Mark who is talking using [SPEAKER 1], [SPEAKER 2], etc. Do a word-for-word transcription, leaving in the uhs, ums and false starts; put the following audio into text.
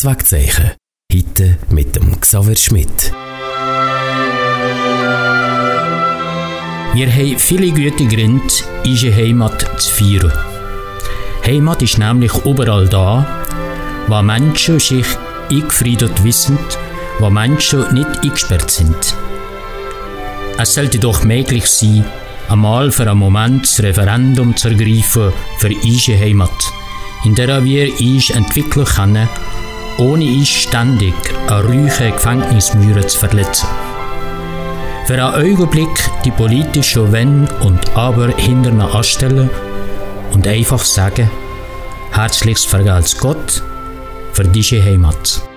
[SPEAKER 1] Kurzwegzeichen. Heute mit dem Xaver Schmidt.
[SPEAKER 2] Wir haben viele gute Gründe, unsere Heimat zu feiern. Heimat ist nämlich überall da, wo Menschen sich eingefriedet wissen, wo Menschen nicht eingesperrt sind. Es sollte doch möglich sein, einmal für einen Moment das Referendum zu ergreifen für unsere Heimat, in der wir uns entwickeln können, ohne uns ständig an ruhigen Gefängnismauern zu verletzen. Für einen Augenblick die politischen Wenn und Aber hinter ihnen anstellen und einfach sagen: Herzliches Vergelt's Gott für diese Heimat.